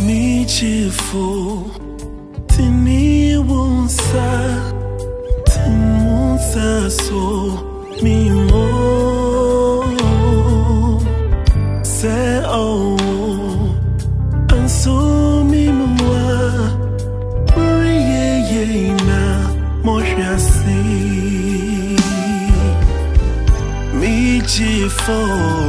Michifo Tini wunsa Timunsa so Mimo Se o Anso mimwa Muriye ye na Moshasi Michifo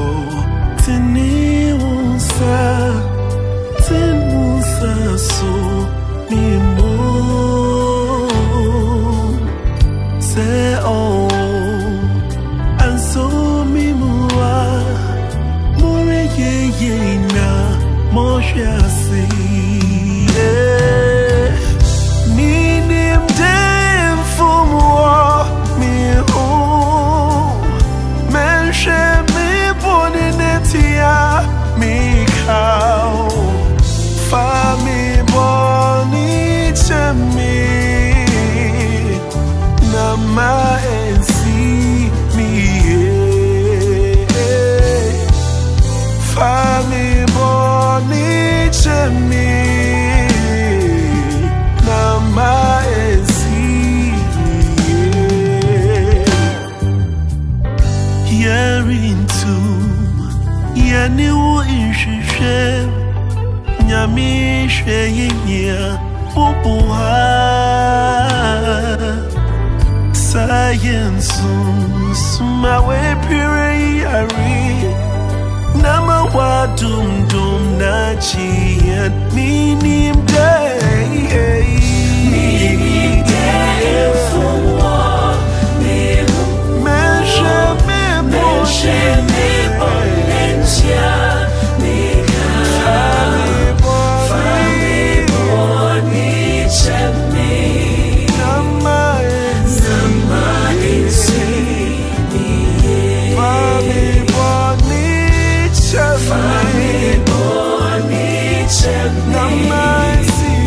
Tini wunsa Timunsa so Mimo Se o Anso mimwa Muriye ye na Moshasi Minim dem fumwa miho Menshe mi boninetia mi kao Fa mi boni chemi Na ma ensi mi Fa mi boni chemi Na ma ensi Hearing to Yani wo inshishe Nyami sheyenya Pupuha Science Sumawe pire yari Nama wa dum dum na chiyan Minim day Minim day Fumwa Mihu Menshe me Bonentia Nama ensi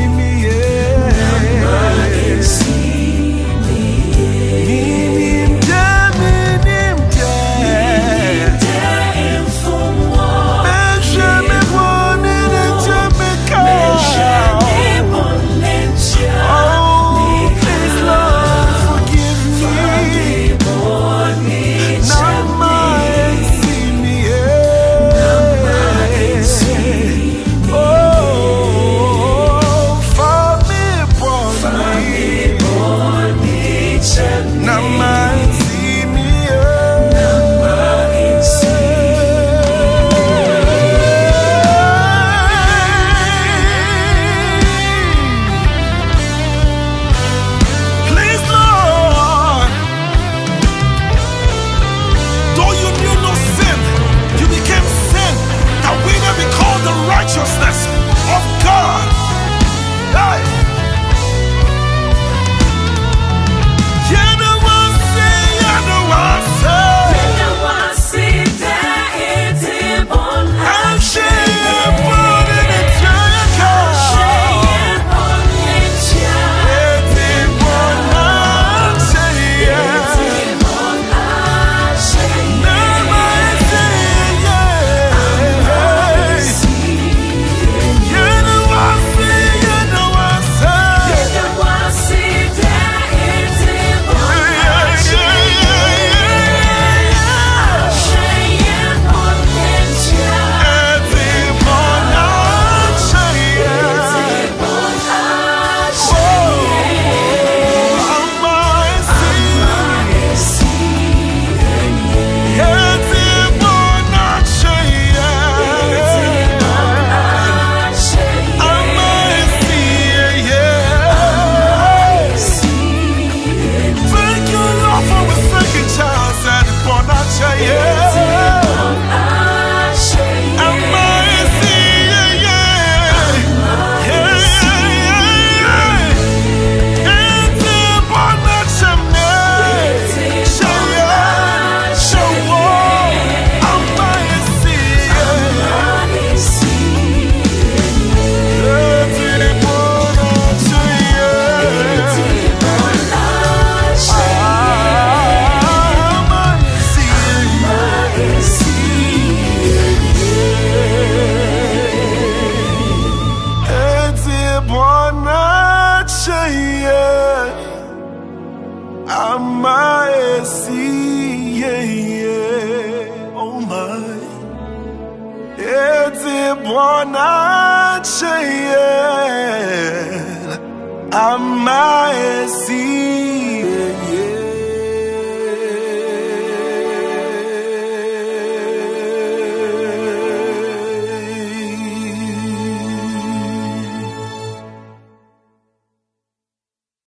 mwana cheyen amaesi